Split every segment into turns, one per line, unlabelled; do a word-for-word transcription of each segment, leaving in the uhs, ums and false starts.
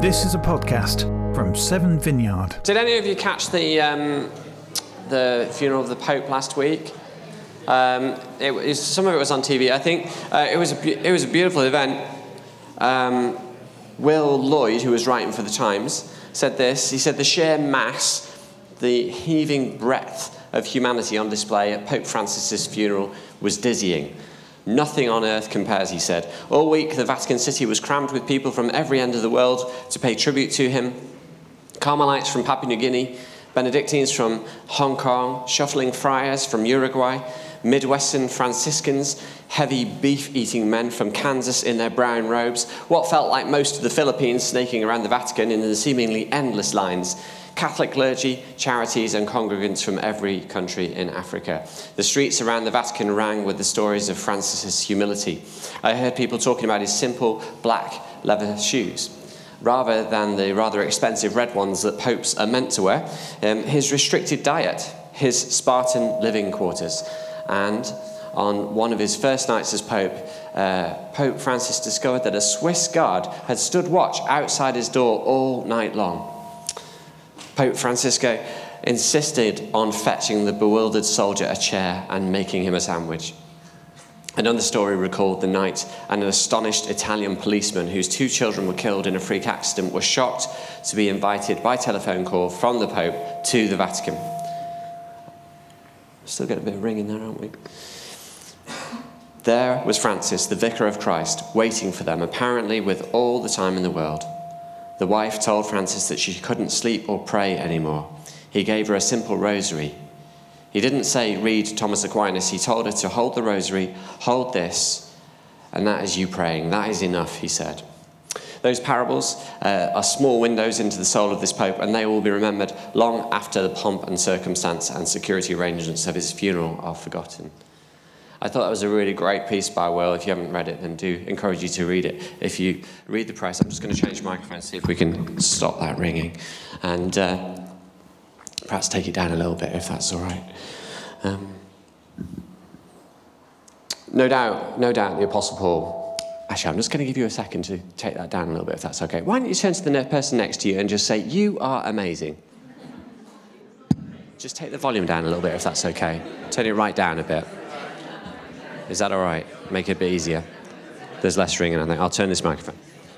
This is a podcast from Seven Vineyard.
Did any of you catch the um, the funeral of the Pope last week? Um, it was, some of it was on T V. I think uh, it was a it was a beautiful event. Um, Will Lloyd, who was writing for the Times, said this. He said the sheer mass, the heaving breadth of humanity on display at Pope Francis's funeral was dizzying. Nothing on earth compares, he said. All week, the Vatican City was crammed with people from every end of the world to pay tribute to him. Carmelites from Papua New Guinea, Benedictines from Hong Kong, shuffling friars from Uruguay, Midwestern Franciscans, heavy beef-eating men from Kansas in their brown robes, what felt like most of the Philippines snaking around the Vatican in the seemingly endless lines, Catholic clergy, charities and congregants from every country in Africa. The streets around the Vatican rang with the stories of Francis's humility. I heard people talking about his simple black leather shoes, rather than the rather expensive red ones that popes are meant to wear, um, his restricted diet, his Spartan living quarters, and on one of his first nights as Pope, uh, Pope Francis discovered that a Swiss guard had stood watch outside his door all night long. Pope Francisco insisted on fetching the bewildered soldier a chair and making him a sandwich. Another story recalled the night an astonished Italian policeman whose two children were killed in a freak accident was shocked to be invited by telephone call from the Pope to the Vatican. Still get a bit of ringing there, aren't we? There was Francis, the Vicar of Christ, waiting for them, apparently with all the time in the world. The wife told Francis that she couldn't sleep or pray anymore. He gave her a simple rosary. He didn't say, read Thomas Aquinas. He told her to hold the rosary, hold this, and that is you praying. That is enough, he said. Those parables uh, are small windows into the soul of this Pope, and they will be remembered long after the pomp and circumstance and security arrangements of his funeral are forgotten. I thought that was a really great piece by Will. If you haven't read it, then do encourage you to read it. If you read the press, I'm just going to change the microphone, see if we can stop that ringing. And uh, perhaps take it down a little bit, if that's all right. Um, no doubt, no doubt the Apostle Paul... Actually, I'm just going to give you a second to take that down a little bit, if that's okay. Why don't you turn to the person next to you and just say, you are amazing. Just take the volume down a little bit, if that's okay. Turn it right down a bit. Is that all right? Make it a bit easier. There's less ringing, I think. I'll turn this microphone.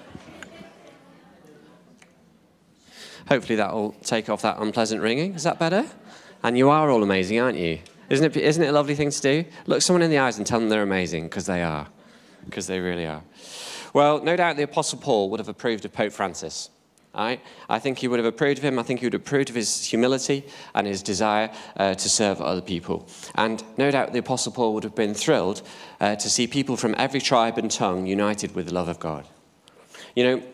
Hopefully that will take off that unpleasant ringing. Is that better? And you are all amazing, aren't you? Isn't it, isn't it a lovely thing to do? Look someone in the eyes and tell them they're amazing, because they are. Because they really are. Well, no doubt the Apostle Paul would have approved of Pope Francis. Right? I think he would have approved of him. I think he would have approved of his humility and his desire uh, to serve other people. And no doubt the Apostle Paul would have been thrilled uh, to see people from every tribe and tongue united with the love of God. You know,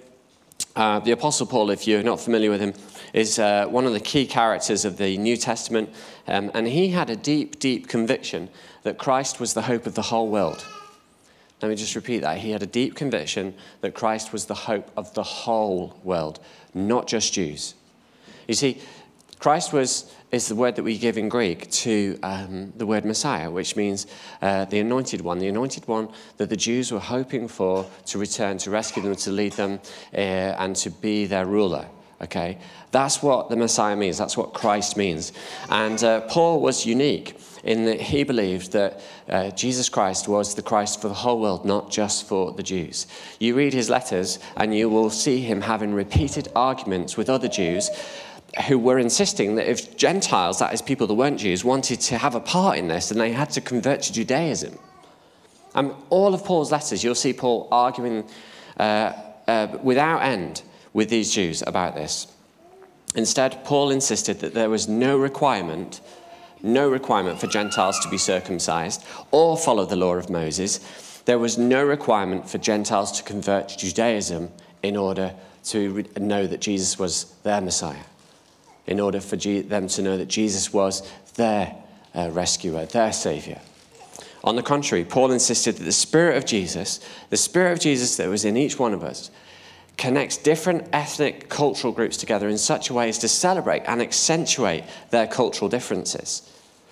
uh, the Apostle Paul, if you're not familiar with him, is uh, one of the key characters of the New Testament. Um, and he had a deep, deep conviction that Christ was the hope of the whole world. Let me just repeat that. He had a deep conviction that Christ was the hope of the whole world, not just Jews. You see, Christ was is the word that we give in Greek to um, the word Messiah, which means uh, the anointed one, the anointed one that the Jews were hoping for to return, to rescue them, to lead them, uh, and to be their ruler. Okay, that's what the Messiah means. That's what Christ means. And uh, Paul was unique in that he believed that uh, Jesus Christ was the Christ for the whole world, not just for the Jews. You read his letters and you will see him having repeated arguments with other Jews who were insisting that if Gentiles, that is people that weren't Jews, wanted to have a part in this, then they had to convert to Judaism. And all of Paul's letters, you'll see Paul arguing uh, uh, without end with these Jews about this. Instead, Paul insisted that there was no requirement No requirement for Gentiles to be circumcised or follow the law of Moses. There was no requirement for Gentiles to convert to Judaism in order to know that Jesus was their Messiah, in order for them to know that Jesus was their uh, rescuer, their Savior. On the contrary, Paul insisted that the Spirit of Jesus, the Spirit of Jesus that was in each one of us, connects different ethnic, cultural groups together in such a way as to celebrate and accentuate their cultural differences.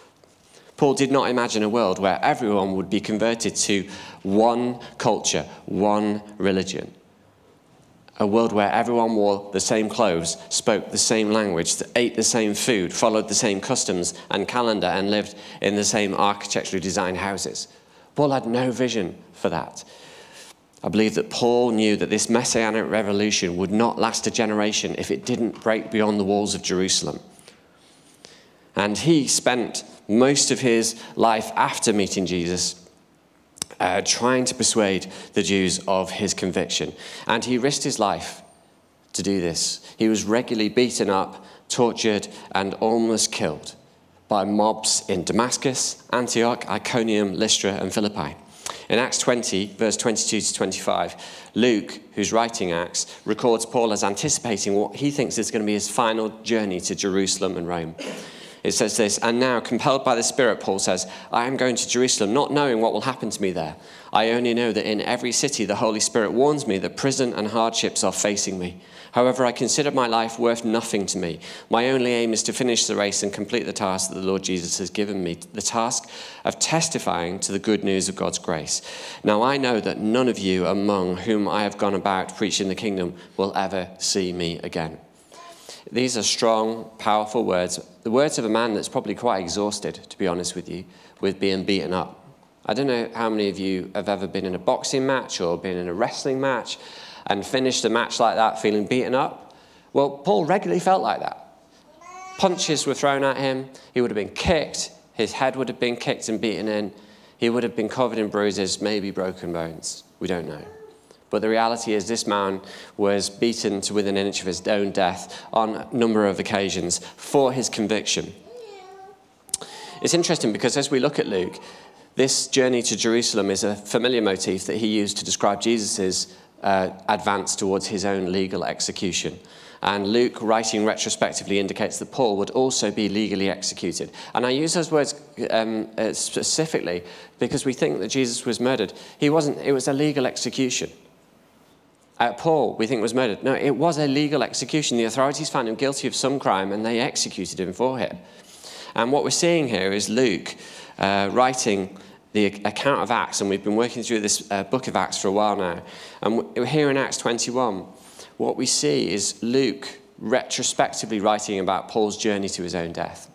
Paul did not imagine a world where everyone would be converted to one culture, one religion. A world where everyone wore the same clothes, spoke the same language, ate the same food, followed the same customs and calendar, and lived in the same architecturally designed houses. Paul had no vision for that. I believe that Paul knew that this messianic revolution would not last a generation if it didn't break beyond the walls of Jerusalem. And he spent most of his life after meeting Jesus Uh, trying to persuade the Jews of his conviction. And he risked his life to do this. He was regularly beaten up, tortured, and almost killed by mobs in Damascus, Antioch, Iconium, Lystra, and Philippi. In Acts twenty, verse twenty-two to twenty-five, Luke, who's writing Acts, records Paul as anticipating what he thinks is going to be his final journey to Jerusalem and Rome. It says this, "And now, compelled by the Spirit," Paul says, "I am going to Jerusalem, not knowing what will happen to me there. I only know that in every city the Holy Spirit warns me that prison and hardships are facing me. However, I consider my life worth nothing to me. My only aim is to finish the race and complete the task that the Lord Jesus has given me, the task of testifying to the good news of God's grace. Now I know that none of you among whom I have gone about preaching the kingdom will ever see me again." These are strong, powerful words. The words of a man that's probably quite exhausted, to be honest with you, with being beaten up. I don't know how many of you have ever been in a boxing match or been in a wrestling match and finished a match like that feeling beaten up. Well, Paul regularly felt like that. Punches were thrown at him. He would have been kicked. His head would have been kicked and beaten in. He would have been covered in bruises, maybe broken bones. We don't know. But the reality is this man was beaten to within an inch of his own death on a number of occasions for his conviction. It's interesting because as we look at Luke, this journey to Jerusalem is a familiar motif that he used to describe Jesus' uh, advance towards his own legal execution. And Luke, writing retrospectively, indicates that Paul would also be legally executed. And I use those words um, uh, specifically because we think that Jesus was murdered. He wasn't. It was a legal execution. Uh, Paul, we think, was murdered. No, it was a legal execution. The authorities found him guilty of some crime and they executed him for it. And what we're seeing here is Luke uh, writing the account of Acts, and we've been working through this uh, book of Acts for a while now. And we're here in Acts twenty-one. What we see is Luke retrospectively writing about Paul's journey to his own death.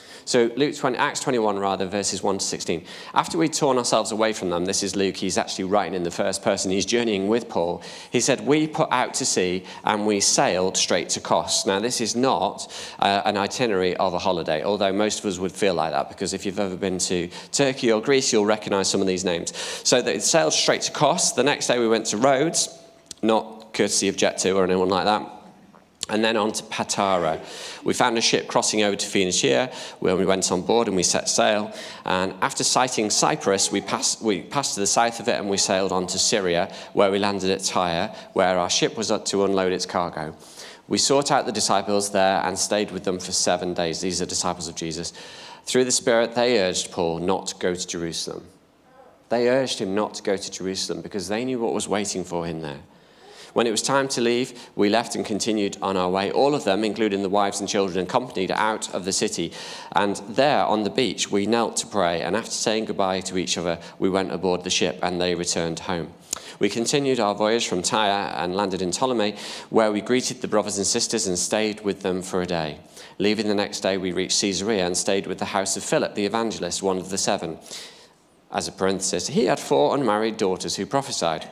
So Luke twenty, Acts twenty-one, rather, verses one to sixteen. After we'd torn ourselves away from them, this is Luke, he's actually writing in the first person, he's journeying with Paul. He said, "We put out to sea and we sailed straight to Kos." Now, this is not uh, an itinerary of a holiday, although most of us would feel like that, because if you've ever been to Turkey or Greece, you'll recognize some of these names. So they sailed straight to Kos. The next day we went to Rhodes, not courtesy of Jet two or anyone like that. And then on to Patara. We found a ship crossing over to Phoenicia, where we went on board and we set sail. And after sighting Cyprus, we passed, we passed to the south of it and we sailed on to Syria, where we landed at Tyre, where our ship was up to unload its cargo. We sought out the disciples there and stayed with them for seven days. These are disciples of Jesus. Through the Spirit, they urged Paul not to go to Jerusalem. They urged him not to go to Jerusalem because they knew what was waiting for him there. When it was time to leave, we left and continued on our way. All of them, including the wives and children, accompanied out of the city. And there on the beach, we knelt to pray. And after saying goodbye to each other, we went aboard the ship and they returned home. We continued our voyage from Tyre and landed in Ptolemy, where we greeted the brothers and sisters and stayed with them for a day. Leaving the next day, we reached Caesarea and stayed with the house of Philip, the evangelist, one of the seven. As a parenthesis, he had four unmarried daughters who prophesied.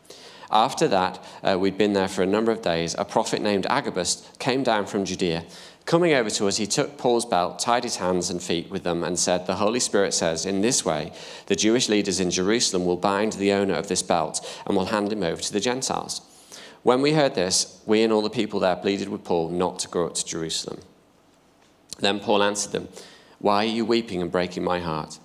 After that, uh, we'd been there for a number of days. A prophet named Agabus came down from Judea. Coming over to us, he took Paul's belt, tied his hands and feet with them, and said, "The Holy Spirit says, in this way, the Jewish leaders in Jerusalem will bind the owner of this belt and will hand him over to the Gentiles." When we heard this, we and all the people there pleaded with Paul not to go up to Jerusalem. Then Paul answered them, "Why are you weeping and breaking my heart?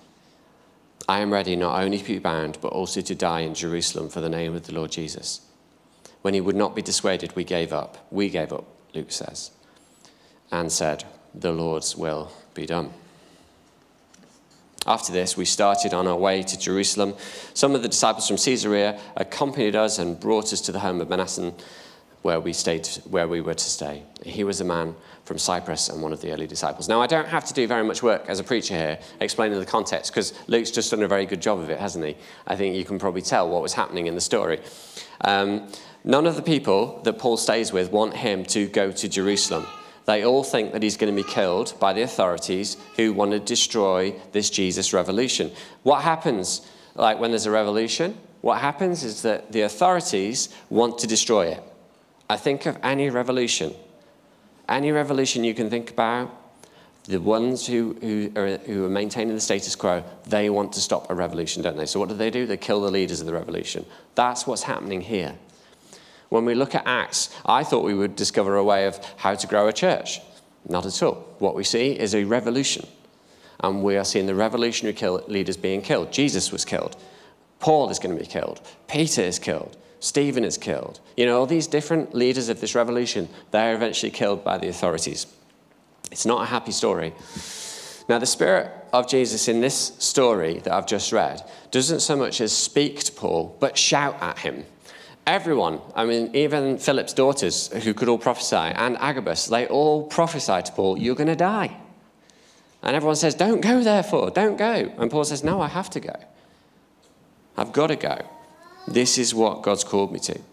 I am ready not only to be bound, but also to die in Jerusalem for the name of the Lord Jesus." When he would not be dissuaded, we gave up. We gave up, Luke says, and said, "The Lord's will be done." After this, we started on our way to Jerusalem. Some of the disciples from Caesarea accompanied us and brought us to the home of Manasseh, where we stayed, where we were to stay. He was a man from Cyprus and one of the early disciples. Now, I don't have to do very much work as a preacher here explaining the context, because Luke's just done a very good job of it, hasn't he? I think you can probably tell what was happening in the story. Um, None of the people that Paul stays with want him to go to Jerusalem. They all think that he's going to be killed by the authorities who want to destroy this Jesus revolution. What happens, like when there's a revolution? What happens is that the authorities want to destroy it. I think of any revolution. Any revolution you can think about, the ones who, who, are, who are maintaining the status quo, they want to stop a revolution, don't they? So what do they do? They kill the leaders of the revolution. That's what's happening here. When we look at Acts, I thought we would discover a way of how to grow a church. Not at all. What we see is a revolution. And we are seeing the revolutionary kill leaders being killed. Jesus was killed. Paul is going to be killed. Peter is killed. Stephen is killed. You know, all these different leaders of this revolution, they're eventually killed by the authorities. It's not a happy story. Now, the Spirit of Jesus in this story that I've just read doesn't so much as speak to Paul, but shout at him. Everyone, I mean, even Philip's daughters, who could all prophesy, and Agabus, they all prophesy to Paul, you're going to die. And everyone says, don't go therefore, don't go. And Paul says, no, I have to go. I've got to go. This is what God's called me to.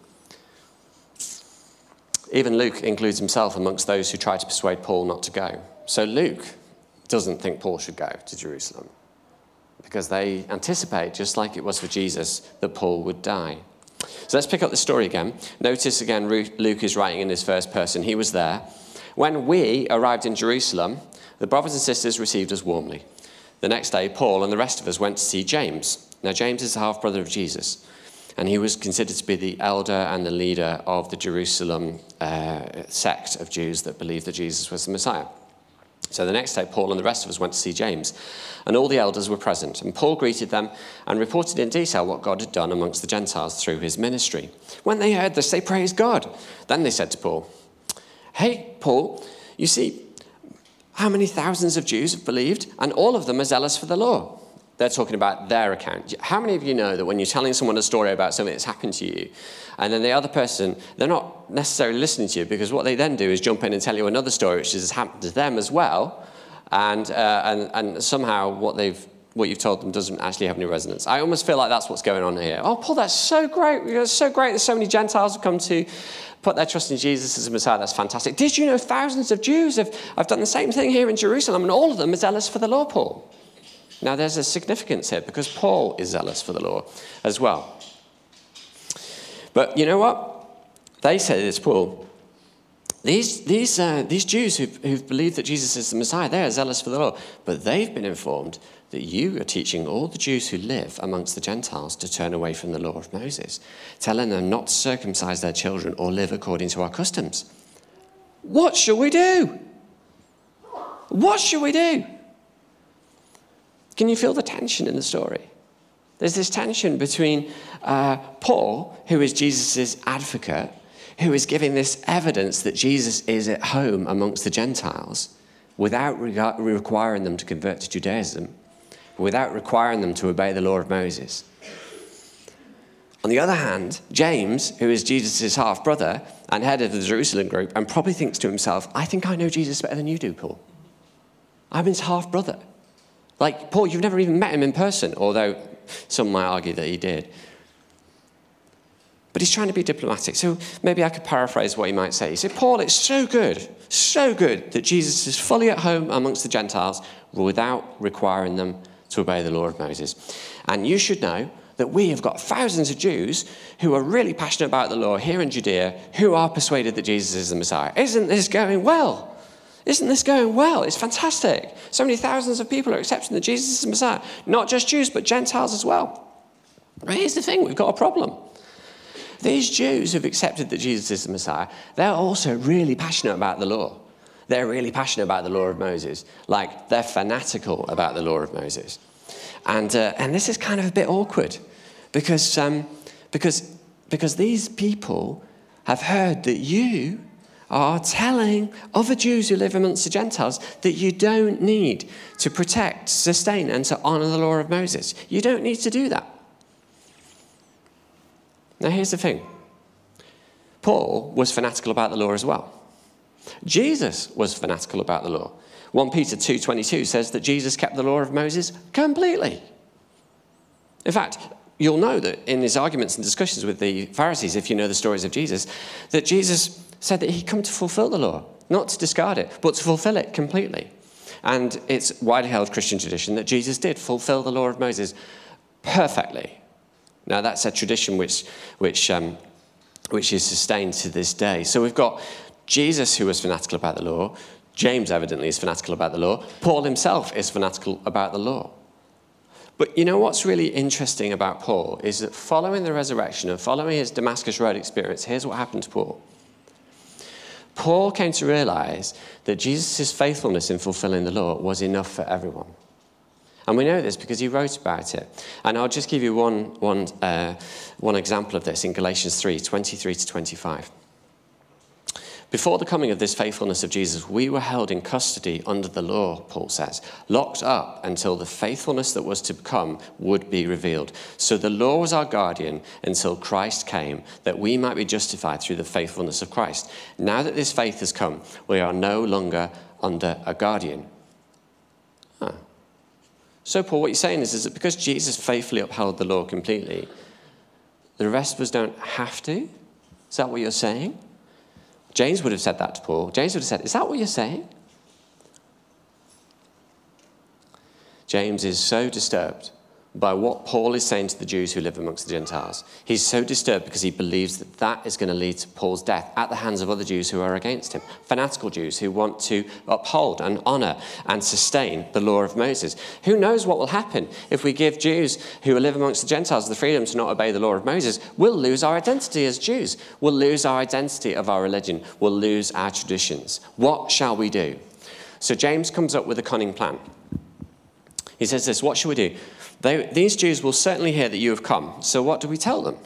Even Luke includes himself amongst those who try to persuade Paul not to go. So Luke doesn't think Paul should go to Jerusalem because they anticipate, just like it was for Jesus, that Paul would die. So let's pick up the story again. Notice again, Luke is writing in his first person. He was there. When we arrived in Jerusalem, the brothers and sisters received us warmly. The next day, Paul and the rest of us went to see James. Now, James is the half-brother of Jesus, and he was considered to be the elder and the leader of the Jerusalem uh, sect of Jews that believed that Jesus was the Messiah. So the next day, Paul and the rest of us went to see James, and all the elders were present. And Paul greeted them and reported in detail what God had done amongst the Gentiles through his ministry. When they heard this, they praised God. Then they said to Paul, hey, Paul, you see how many thousands of Jews have believed, and all of them are zealous for the law. They're talking about their account. How many of you know that when you're telling someone a story about something that's happened to you, and then the other person, they're not necessarily listening to you, because what they then do is jump in and tell you another story which has happened to them as well, and uh, and, and somehow what they've what you've told them doesn't actually have any resonance. I almost feel like that's what's going on here. Oh, Paul, that's so great. It's so great that so many Gentiles have come to put their trust in Jesus as a Messiah. That's fantastic. Did you know thousands of Jews have, have done the same thing here in Jerusalem, and all of them are zealous for the law, Paul? Now, there's a significance here because Paul is zealous for the law as well. But you know what? They say this, Paul. These, these, uh, these Jews who've, who've believed that Jesus is the Messiah, they are zealous for the law. But they've been informed that you are teaching all the Jews who live amongst the Gentiles to turn away from the law of Moses, telling them not to circumcise their children or live according to our customs. What shall we do? What shall we do? Can you feel the tension in the story? There's this tension between uh, Paul, who is Jesus' advocate, who is giving this evidence that Jesus is at home amongst the Gentiles without reg- requiring them to convert to Judaism, without requiring them to obey the law of Moses. On the other hand, James, who is Jesus' half-brother and head of the Jerusalem group, and probably thinks to himself, I think I know Jesus better than you do, Paul. I'm his half-brother. Like, Paul, you've never even met him in person, although some might argue that he did. But he's trying to be diplomatic. So maybe I could paraphrase what he might say. He said, Paul, it's so good, so good that Jesus is fully at home amongst the Gentiles without requiring them to obey the law of Moses. And you should know that we have got thousands of Jews who are really passionate about the law here in Judea, who are persuaded that Jesus is the Messiah. Isn't this going well? Isn't this going well? It's fantastic. So many thousands of people are accepting that Jesus is the Messiah. Not just Jews, but Gentiles as well. But here's the thing, we've got a problem. These Jews who've accepted that Jesus is the Messiah, they're also really passionate about the law. They're really passionate about the law of Moses. Like, they're fanatical about the law of Moses. And uh, and this is kind of a bit awkward because, um, because, because these people have heard that you are telling other Jews who live amongst the Gentiles that you don't need to protect, sustain, and to honor the law of Moses. You don't need to do that. Now, here's the thing. Paul was fanatical about the law as well. Jesus was fanatical about the law. First Peter two twenty-two says that Jesus kept the law of Moses completely. In fact, you'll know that in his arguments and discussions with the Pharisees, if you know the stories of Jesus, that Jesus said that he'd come to fulfill the law, not to discard it, but to fulfill it completely. And it's widely held Christian tradition that Jesus did fulfill the law of Moses perfectly. Now, that's a tradition which, which, um, which is sustained to this day. So we've got Jesus, who was fanatical about the law. James, evidently, is fanatical about the law. Paul himself is fanatical about the law. But you know what's really interesting about Paul is that following the resurrection and following his Damascus Road experience, here's what happened to Paul. Paul came to realize that Jesus' faithfulness in fulfilling the law was enough for everyone. And we know this because he wrote about it. And I'll just give you one, one, uh, one example of this in Galatians three, twenty-three to twenty-five. Before the coming of this faithfulness of Jesus, we were held in custody under the law, Paul says, locked up until the faithfulness that was to come would be revealed. So the law was our guardian until Christ came, that we might be justified through the faithfulness of Christ. Now that this faith has come, we are no longer under a guardian. Huh. So, Paul, what you're saying is, is that because Jesus faithfully upheld the law completely, the rest of us don't have to? Is that what you're saying? James would have said that to Paul. James would have said, is that what you're saying? James is so disturbed by what Paul is saying to the Jews who live amongst the Gentiles. He's so disturbed because he believes that that is going to lead to Paul's death at the hands of other Jews who are against him, fanatical Jews who want to uphold and honour and sustain the law of Moses. Who knows what will happen if we give Jews who live amongst the Gentiles the freedom to not obey the law of Moses? We'll lose our identity as Jews. We'll lose our identity of our religion. We'll lose our traditions. What shall we do? So James comes up with a cunning plan. He says this, what shall we do? They, these Jews will certainly hear that you have come, so what do we tell them?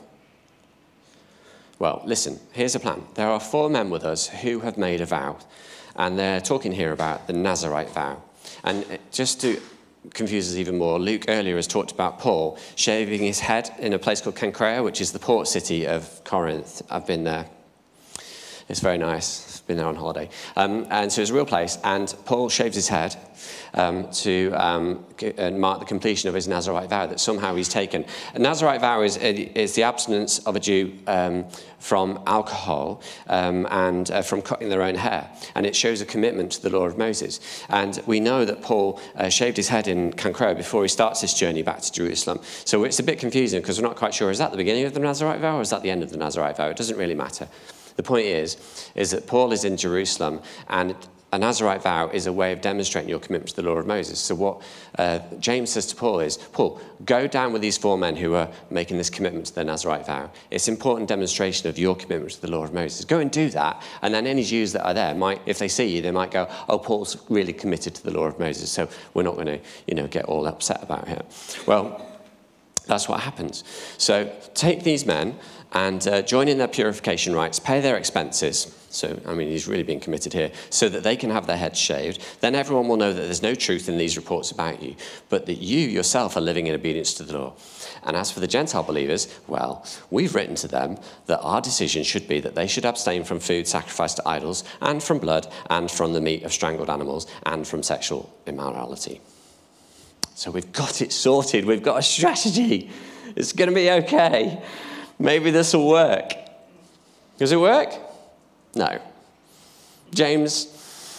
Well, listen, here's a plan. There are four men with us who have made a vow, and they're talking here about the Nazirite vow. And just to confuse us even more, Luke earlier has talked about Paul shaving his head in a place called Cenchreae, which is the port city of Corinth. I've been there. It's very nice. I've been there on holiday. Um, and so it's a real place. And Paul shaves his head um, to um, mark the completion of his Nazirite vow that somehow he's taken. A Nazirite vow is, is the abstinence of a Jew um, from alcohol um, and uh, from cutting their own hair. And it shows a commitment to the law of Moses. And we know that Paul uh, shaved his head in Cenchreae before he starts this journey back to Jerusalem. So it's a bit confusing because we're not quite sure, is that the beginning of the Nazirite vow or is that the end of the Nazirite vow? It doesn't really matter. The point is, is that Paul is in Jerusalem, and a Nazirite vow is a way of demonstrating your commitment to the law of Moses. So what uh, James says to Paul is, Paul, go down with these four men who are making this commitment to their Nazirite vow. It's an important demonstration of your commitment to the law of Moses. Go and do that, and then any Jews that are there might, if they see you, they might go, oh, Paul's really committed to the law of Moses, so we're not going to, you know, get all upset about it. Well, that's what happens. So take these men and uh, join in their purification rites, pay their expenses. So, I mean, he's really being committed here, so that they can have their heads shaved. Then everyone will know that there's no truth in these reports about you, but that you yourself are living in obedience to the law. And as for the Gentile believers, well, we've written to them that our decision should be that they should abstain from food sacrificed to idols, and from blood, and from the meat of strangled animals, and from sexual immorality. So we've got it sorted. We've got a strategy. It's going to be okay. Maybe this will work. Does it work? No. James,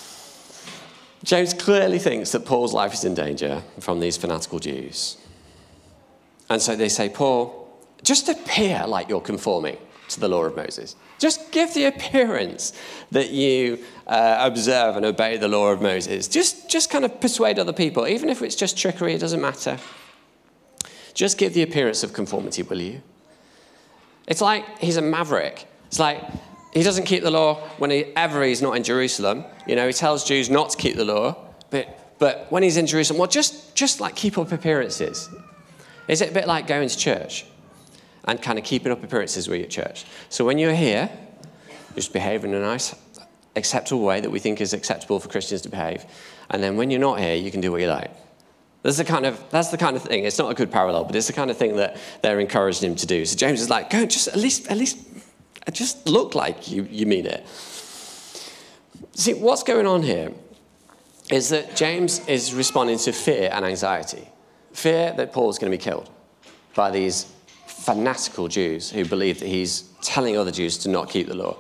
James clearly thinks that Paul's life is in danger from these fanatical Jews. And so they say, Paul, just appear like you're conforming to the law of Moses. Just give the appearance that you uh, observe and obey the law of Moses. Just, just kind of persuade other people. Even if it's just trickery, it doesn't matter. Just give the appearance of conformity, will you? It's like he's a maverick. It's like he doesn't keep the law whenever he's not in Jerusalem. You know, he tells Jews not to keep the law. But, but when he's in Jerusalem, well, just, just like keep up appearances. Is it a bit like going to church and kind of keeping up appearances with your church? So when you're here, just behave in a nice, acceptable way that we think is acceptable for Christians to behave. And then when you're not here, you can do what you like. That's the kind of that's the kind of thing. It's not a good parallel, but it's the kind of thing that they're encouraging him to do. So James is like, go, just at least, at least, just look like you, you mean it. See, what's going on here is that James is responding to fear and anxiety. Fear that Paul's going to be killed by these fanatical Jews who believe that he's telling other Jews to not keep the law.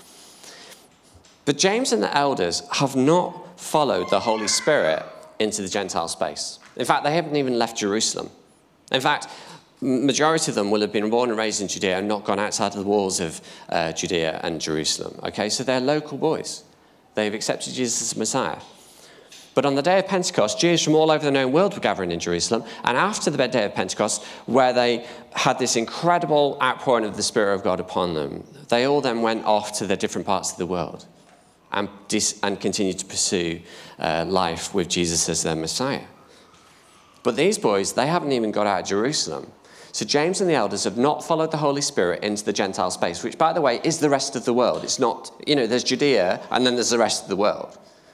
But James and the elders have not followed the Holy Spirit into the Gentile space. In fact, they haven't even left Jerusalem. In fact, majority of them will have been born and raised in Judea and not gone outside of the walls of uh, Judea and Jerusalem. Okay, so they're local boys. They've accepted Jesus as Messiah. But on the day of Pentecost, Jews from all over the known world were gathering in Jerusalem. And after the day of Pentecost, where they had this incredible outpouring of the Spirit of God upon them, they all then went off to their different parts of the world and, dis- and continued to pursue uh, life with Jesus as their Messiah. But these boys, they haven't even got out of Jerusalem. So James and the elders have not followed the Holy Spirit into the Gentile space, which, by the way, is the rest of the world. It's not, you know, there's Judea and then there's the rest of the world.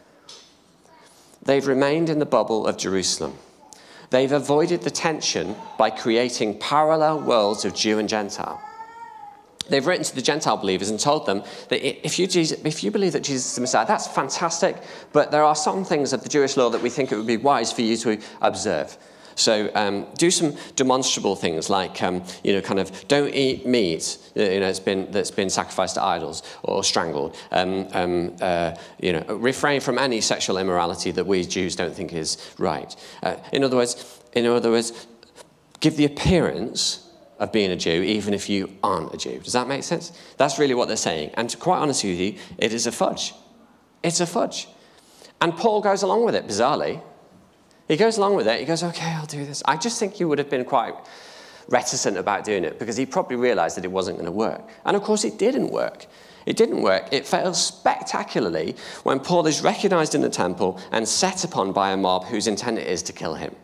They've remained in the bubble of Jerusalem. They've avoided the tension by creating parallel worlds of Jew and Gentile. They've written to the Gentile believers and told them that if you, if you believe that Jesus is the Messiah, that's fantastic, but there are some things of the Jewish law that we think it would be wise for you to observe. So um, do some demonstrable things like, um, you know, kind of don't eat meat, you know, it's been, that's been sacrificed to idols or strangled. Um, um, uh, you know, refrain from any sexual immorality that we Jews don't think is right. Uh, in other words, in other words, give the appearance of being a Jew, even if you aren't a Jew. Does that make sense? That's really what they're saying. And to be quite honest with you, it is a fudge. It's a fudge. And Paul goes along with it, bizarrely. He goes along with it. He goes, okay, I'll do this. I just think he would have been quite reticent about doing it because he probably realized that it wasn't going to work. And of course, it didn't work. It didn't work. It failed spectacularly when Paul is recognized in the temple and set upon by a mob whose intent it is to kill him.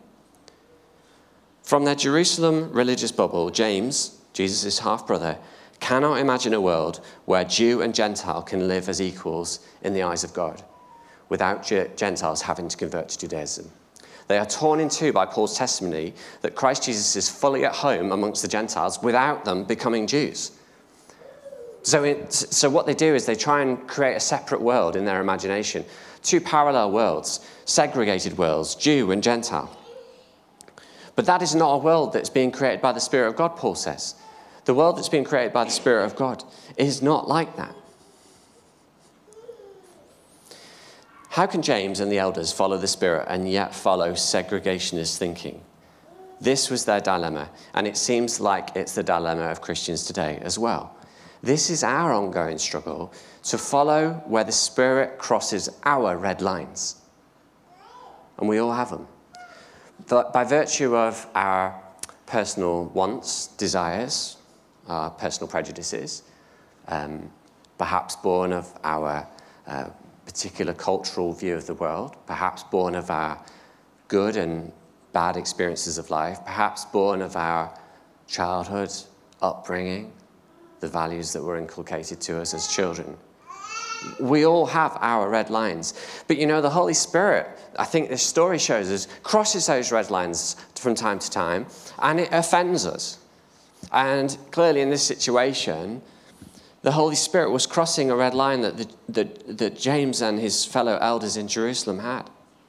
From their Jerusalem religious bubble, James, Jesus' half-brother, cannot imagine a world where Jew and Gentile can live as equals in the eyes of God without Gentiles having to convert to Judaism. They are torn in two by Paul's testimony that Christ Jesus is fully at home amongst the Gentiles without them becoming Jews. So, it, so what they do is they try and create a separate world in their imagination. Two parallel worlds, segregated worlds, Jew and Gentile. But that is not a world that's being created by the Spirit of God, Paul says. The world that's being created by the Spirit of God is not like that. How can James and the elders follow the Spirit and yet follow segregationist thinking? This was their dilemma, and it seems like it's the dilemma of Christians today as well. This is our ongoing struggle to follow where the Spirit crosses our red lines. And we all have them. But by virtue of our personal wants, desires, our personal prejudices, um, perhaps born of our uh, particular cultural view of the world, perhaps born of our good and bad experiences of life, perhaps born of our childhood upbringing, the values that were inculcated to us as children. We all have our red lines. But you know, the Holy Spirit, I think this story shows us, crosses those red lines from time to time, and it offends us. And clearly in this situation, the Holy Spirit was crossing a red line that, the, that, that James and his fellow elders in Jerusalem had.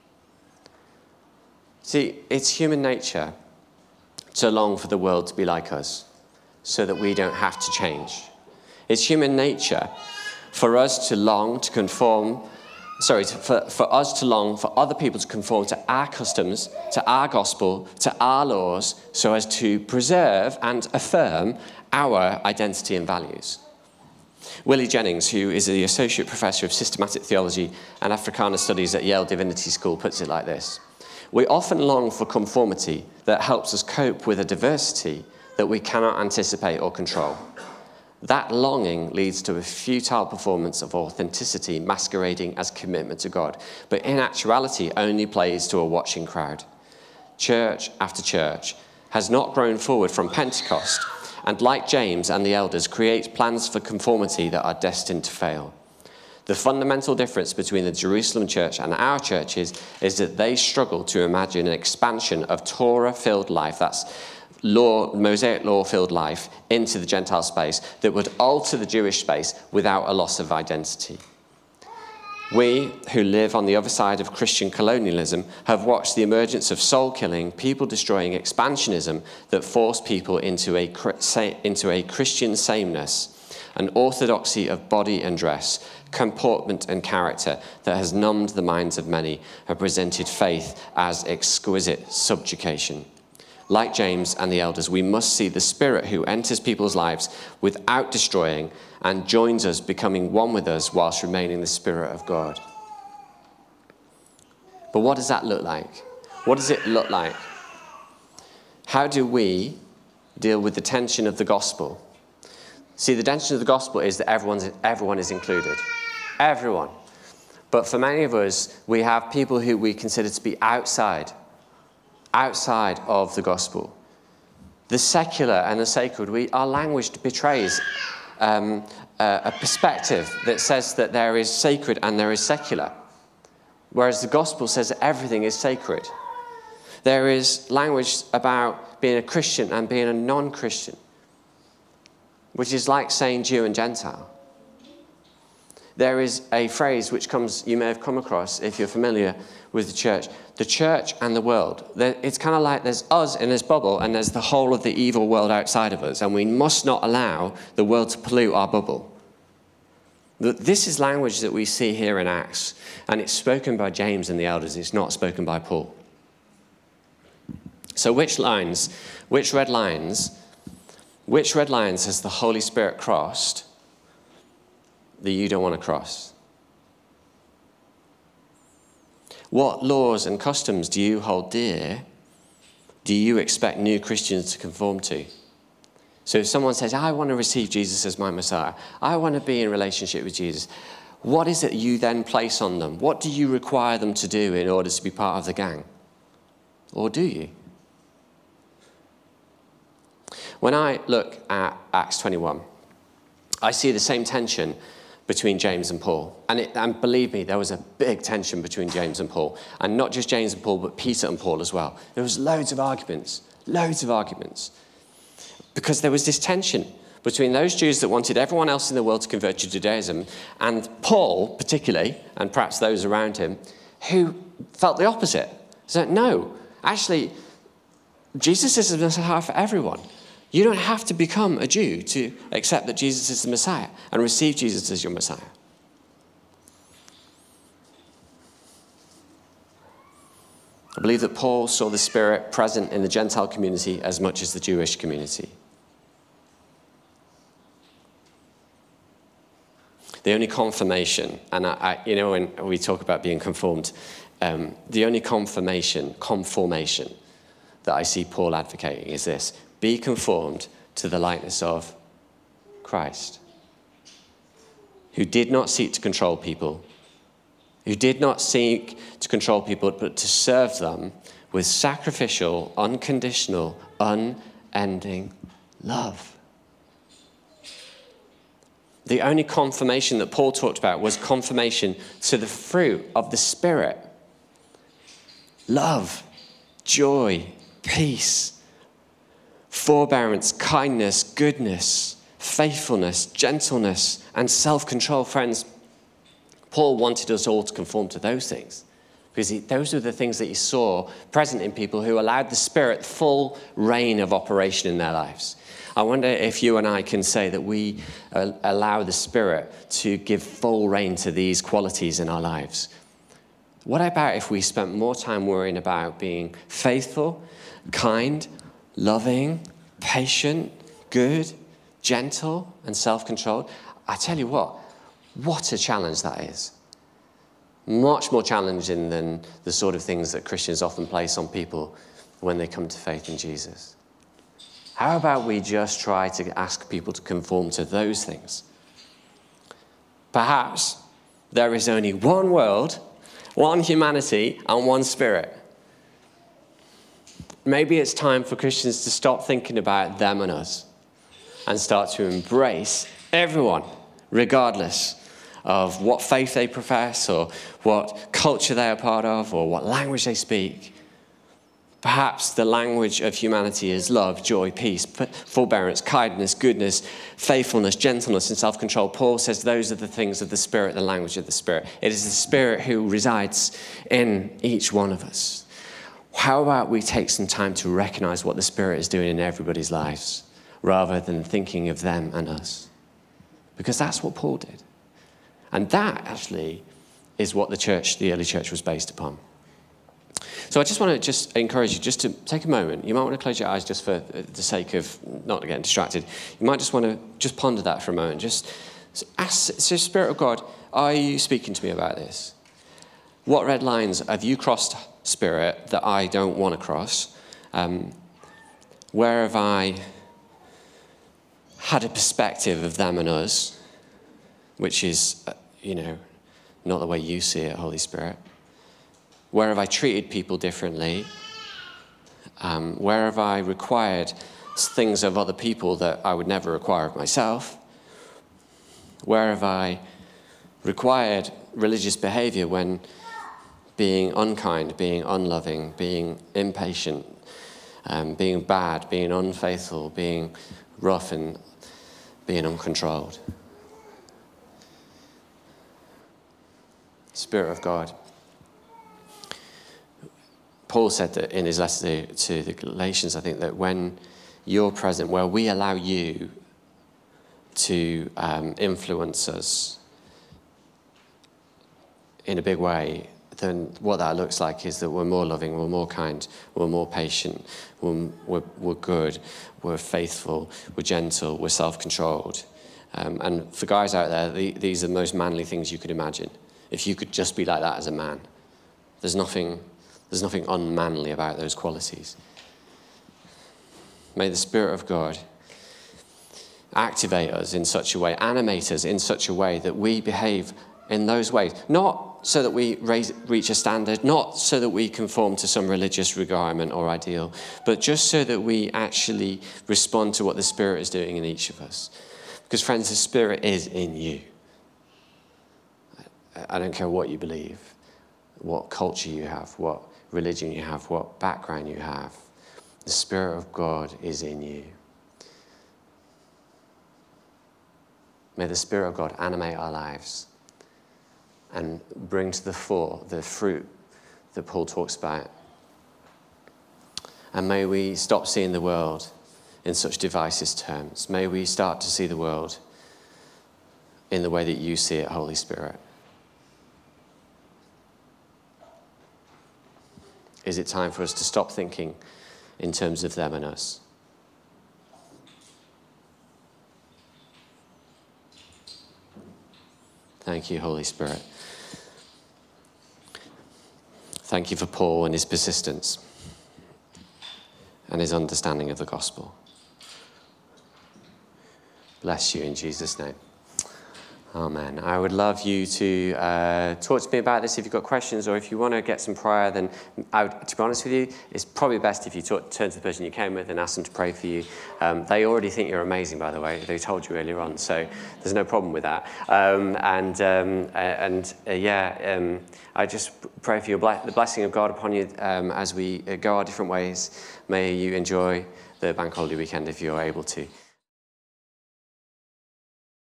See, it's human nature to long for the world to be like us so that we don't have to change. It's human nature for us to long to conform, sorry, for, for us to long for other people to conform to our customs, to our gospel, to our laws, so as to preserve and affirm our identity and values. Willie Jennings, who is the Associate Professor of Systematic Theology and Africana Studies at Yale Divinity School, puts it like this. We often long for conformity that helps us cope with a diversity that we cannot anticipate or control. That longing leads to a futile performance of authenticity masquerading as commitment to God, but in actuality only plays to a watching crowd. Church after church has not grown forward from Pentecost, and like James and the elders, creates plans for conformity that are destined to fail. The fundamental difference between the Jerusalem church and our churches is that they struggle to imagine an expansion of Torah-filled life, that's law, Mosaic law-filled life, into the Gentile space that would alter the Jewish space without a loss of identity. We, who live on the other side of Christian colonialism, have watched the emergence of soul-killing, people-destroying expansionism that forced people into a, into a Christian sameness, an orthodoxy of body and dress, comportment and character that has numbed the minds of many and presented faith as exquisite subjugation. Like James and the elders, we must see the Spirit who enters people's lives without destroying and joins us, becoming one with us whilst remaining the Spirit of God. But what does that look like? What does it look like? How do we deal with the tension of the gospel? See, the tension of the gospel is that everyone's, everyone is included. Everyone. But for many of us, we have people who we consider to be outside, outside of the gospel. The secular and the sacred, we, our language betrays um, a, a perspective that says that there is sacred and there is secular, whereas the gospel says that everything is sacred. There is language about being a Christian and being a non-Christian, which is like saying Jew and Gentile. There is a phrase which comes, you may have come across if you're familiar with the church, the church and the world. It's kind of like there's us in this bubble and there's the whole of the evil world outside of us, and we must not allow the world to pollute our bubble. This is language that we see here in Acts, and it's spoken by James and the elders. It's not spoken by Paul. So which lines, which red lines, which red lines has the Holy Spirit crossed that you don't want to cross? What laws and customs do you hold dear? Do you expect new Christians to conform to? So if someone says, I want to receive Jesus as my Messiah, I want to be in relationship with Jesus, what is it you then place on them? What do you require them to do in order to be part of the gang? Or do you? When I look at Acts twenty-one, I see the same tension between James and Paul. And, it, and believe me, there was a big tension between James and Paul. And not just James and Paul, but Peter and Paul as well. There was loads of arguments, loads of arguments. Because there was this tension between those Jews that wanted everyone else in the world to convert to Judaism, and Paul particularly, and perhaps those around him, who felt the opposite. So no, actually, Jesus is the Messiah for everyone. You don't have to become a Jew to accept that Jesus is the Messiah and receive Jesus as your Messiah. I believe that Paul saw the Spirit present in the Gentile community as much as the Jewish community. The only confirmation, and I, I, you know when we talk about being conformed, um, the only confirmation, conformation that I see Paul advocating is this: be conformed to the likeness of Christ, who did not seek to control people, who did not seek to control people, but to serve them with sacrificial, unconditional, unending love. The only confirmation that Paul talked about was confirmation to the fruit of the Spirit. Love, joy, peace, forbearance, kindness, goodness, faithfulness, gentleness, and self-control. Friends, Paul wanted us all to conform to those things, because he, those were the things that he saw present in people who allowed the Spirit full reign of operation in their lives. I wonder if you and I can say that we uh, allow the Spirit to give full reign to these qualities in our lives. What about if we spent more time worrying about being faithful, kind, loving, patient, good, gentle, and self-controlled? I tell you what, what a challenge that is. Much more challenging than the sort of things that Christians often place on people when they come to faith in Jesus. How about we just try to ask people to conform to those things? Perhaps there is only one world, one humanity, and one Spirit. Maybe it's time for Christians to stop thinking about them and us and start to embrace everyone, regardless of what faith they profess or what culture they are part of or what language they speak. Perhaps the language of humanity is love, joy, peace, forbearance, kindness, goodness, faithfulness, gentleness, and self-control. Paul says those are the things of the Spirit, the language of the Spirit. It is the Spirit who resides in each one of us. How about we take some time to recognize what the Spirit is doing in everybody's lives, rather than thinking of them and us? Because that's what Paul did. And that actually is what the church, the early church, was based upon. So I just want to just encourage you just to take a moment. You might want to close your eyes just for the sake of not getting distracted. You might just want to just ponder that for a moment. Just ask, so Spirit of God, are you speaking to me about this? What red lines have you crossed, Spirit, that I don't want to cross? Um, where have I had a perspective of them and us, which is, uh, you know, not the way you see it, Holy Spirit? Where have I treated people differently? Um, where have I required things of other people that I would never require of myself? Where have I required religious behavior when being unkind, being unloving, being impatient, um, being bad, being unfaithful, being rough and being uncontrolled? Spirit of God. Paul said that in his letter to, to the Galatians, I think, that when you're present, where we allow you to um, influence us in a big way, then what that looks like is that we're more loving, we're more kind, we're more patient, we're, we're, we're good, we're faithful, we're gentle, we're self-controlled. Um, and for guys out there, the, these are the most manly things you could imagine. If you could just be like that as a man, there's nothing... There's nothing unmanly about those qualities. May the Spirit of God activate us in such a way, animate us in such a way that we behave in those ways. Not so that we raise, reach a standard, not so that we conform to some religious requirement or ideal, but just so that we actually respond to what the Spirit is doing in each of us. Because, friends, the Spirit is in you. I don't care what you believe, what culture you have, what religion you have, what background you have. The Spirit of God is in you. May the Spirit of God animate our lives and bring to the fore the fruit that Paul talks about. And may we stop seeing the world in such divisive terms. May we start to see the world in the way that you see it, Holy Spirit. Is it time for us to stop thinking in terms of them and us? Thank you, Holy Spirit. Thank you for Paul and his persistence and his understanding of the gospel. Bless you in Jesus' name. Amen. I would love you to uh, talk to me about this if you've got questions, or if you want to get some prayer, then I would, to be honest with you, it's probably best if you talk, turn to the person you came with and ask them to pray for you. Um, they already think you're amazing, by the way. They told you earlier on, so there's no problem with that. Um, and um, and uh, yeah, um, I just pray for your ble- the blessing of God upon you um, as we go our different ways. May you enjoy the bank holiday weekend if you're able to.